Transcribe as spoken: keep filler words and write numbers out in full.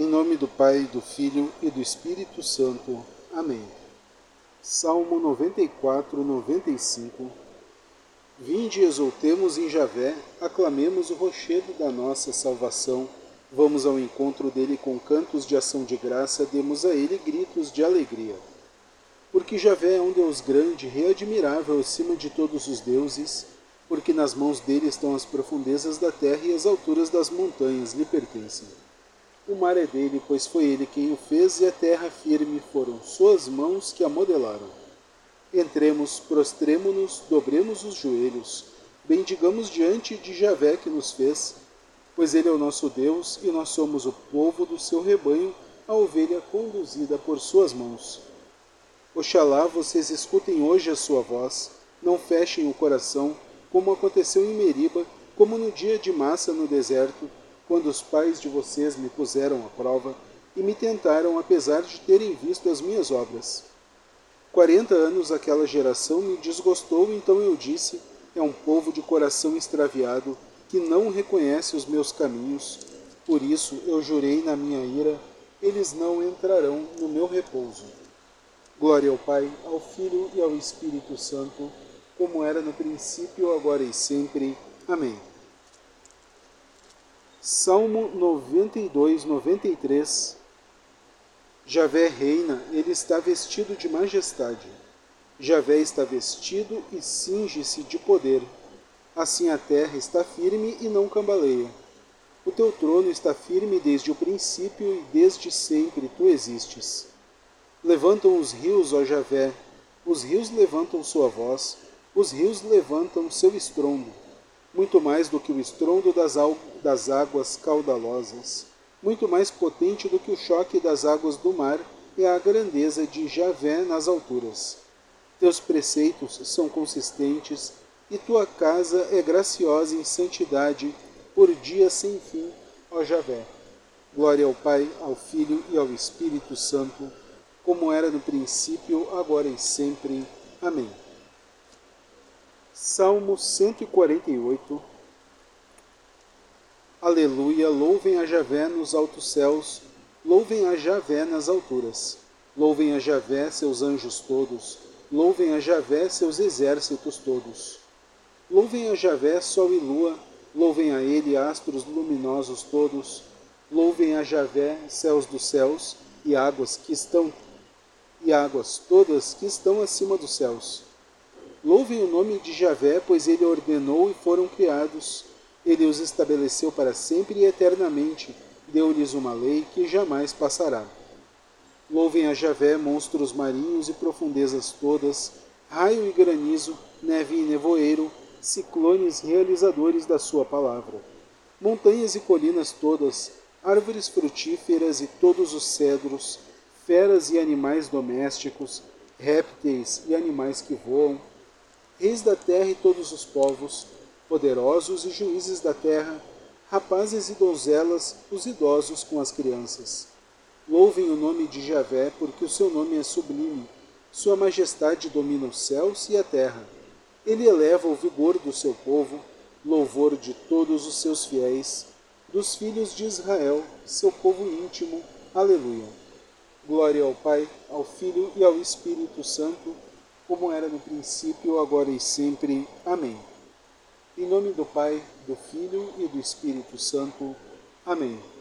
Em nome do Pai, do Filho e do Espírito Santo. Amém. Salmo noventa e quatro, noventa e cinco. Vinde e exultemos em Javé, aclamemos o rochedo da nossa salvação. Vamos ao encontro dele com cantos de ação de graça, demos a ele gritos de alegria. Porque Javé é um Deus grande, readmirável acima de todos os deuses, porque nas mãos dele estão as profundezas da terra e as alturas das montanhas lhe pertencem. O mar é dele, pois foi ele quem o fez, e a terra firme foram suas mãos que a modelaram. Entremos, prostremo-nos, dobremos os joelhos, bendigamos diante de Javé que nos fez, pois ele é o nosso Deus e nós somos o povo do seu rebanho, a ovelha conduzida por suas mãos. Oxalá vocês escutem hoje a sua voz, não fechem o coração, como aconteceu em Meriba, como no dia de Massa no deserto, quando os pais de vocês me puseram à prova e me tentaram apesar de terem visto as minhas obras. Quarenta anos aquela geração me desgostou, então eu disse, é um povo de coração extraviado, que não reconhece os meus caminhos. Por isso eu jurei na minha ira, eles não entrarão no meu repouso. Glória ao Pai, ao Filho e ao Espírito Santo, como era no princípio, agora e sempre. Amém. Salmo noventa e dois, noventa e três. Javé reina, ele está vestido de majestade. Javé está vestido e cinge-se de poder. Assim a terra está firme e não cambaleia. O teu trono está firme desde o princípio e desde sempre tu existes. Levantam os rios, ó Javé, os rios levantam sua voz, os rios levantam seu estrondo. Muito mais do que o estrondo das, das águas caudalosas, muito mais potente do que o choque das águas do mar é a grandeza de Javé nas alturas. Teus preceitos são consistentes e tua casa é graciosa em santidade por dia sem fim, ó Javé. Glória ao Pai, ao Filho e ao Espírito Santo, como era no princípio, agora e sempre. Amém. Salmo cento e quarenta e oito. Aleluia, louvem a Javé nos altos céus, louvem a Javé nas alturas. Louvem a Javé seus anjos todos, louvem a Javé seus exércitos todos. Louvem a Javé sol e lua, louvem a ele astros luminosos todos. Louvem a Javé céus dos céus e águas que estão e águas todas que estão acima dos céus. Louvem o nome de Javé, pois ele ordenou e foram criados. Ele os estabeleceu para sempre e eternamente. Deu-lhes uma lei que jamais passará. Louvem a Javé, monstros marinhos e profundezas todas, raio e granizo, neve e nevoeiro, ciclones realizadores da sua palavra. Montanhas e colinas todas, árvores frutíferas e todos os cedros, feras e animais domésticos, répteis e animais que voam, reis da terra e todos os povos, poderosos e juízes da terra, rapazes e donzelas, os idosos com as crianças. Louvem o nome de Javé, porque o seu nome é sublime. Sua majestade domina os céus e a terra. Ele eleva o vigor do seu povo, louvor de todos os seus fiéis, dos filhos de Israel, seu povo íntimo. Aleluia. Glória ao Pai, ao Filho e ao Espírito Santo, como era no princípio, agora e sempre. Amém. Em nome do Pai, do Filho e do Espírito Santo. Amém.